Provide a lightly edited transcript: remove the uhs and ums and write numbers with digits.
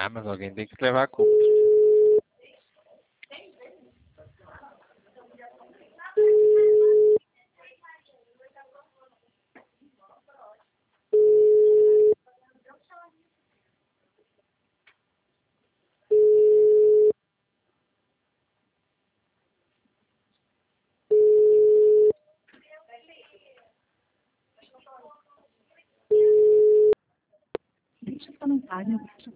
Ah, mas alguém tem que te levar a culpa. Deixe comentário.